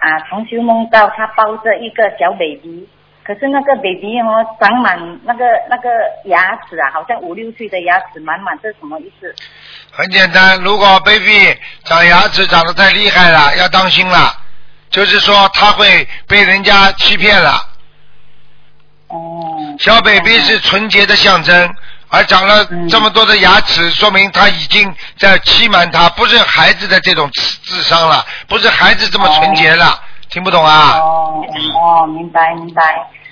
同修梦到他抱着一个小 baby， 可是那个 baby 长满那个牙齿好像5、6岁的牙齿满满，这是什么意思？ 很简单，如果 baby 长牙齿长得太厉害了，要当心了，就是说他会被人家欺骗了。小 baby 是纯洁的象征，而长了这么多的牙齿，说明他已经在欺瞒他，不是孩子的这种智商了，不是孩子这么纯洁了，听不懂啊？ 明白。